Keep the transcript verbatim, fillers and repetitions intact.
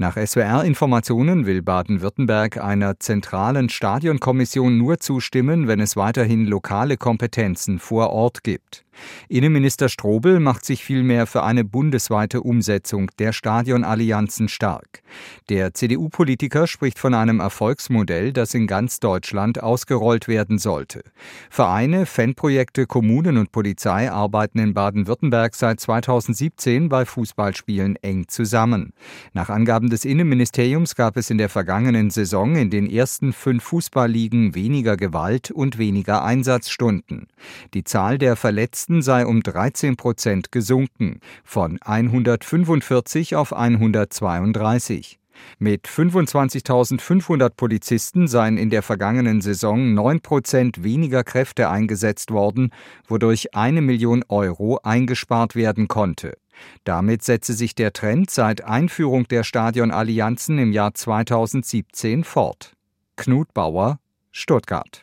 Nach S W R-Informationen will Baden-Württemberg einer zentralen Stadionkommission nur zustimmen, wenn es weiterhin lokale Kompetenzen vor Ort gibt. Innenminister Strobel macht sich vielmehr für eine bundesweite Umsetzung der Stadionallianzen stark. Der C D U-Politiker spricht von einem Erfolgsmodell, das in ganz Deutschland ausgerollt werden sollte. Vereine, Fanprojekte, Kommunen und Polizei arbeiten in Baden-Württemberg seit zweitausendsiebzehn bei Fußballspielen eng zusammen. Nach Angaben des Innenministeriums gab es in der vergangenen Saison in den ersten fünf Fußballligen weniger Gewalt und weniger Einsatzstunden. Die Zahl der Verletzten sei um dreizehn Prozent gesunken, von hundertfünfundvierzig auf hundertzweiunddreißig. Mit fünfundzwanzigtausendfünfhundert Polizisten seien in der vergangenen Saison neun Prozent weniger Kräfte eingesetzt worden, wodurch eine Million Euro eingespart werden konnte. Damit setze sich der Trend seit Einführung der Stadionallianzen im Jahr zweitausendsiebzehn fort. Knut Bauer, Stuttgart.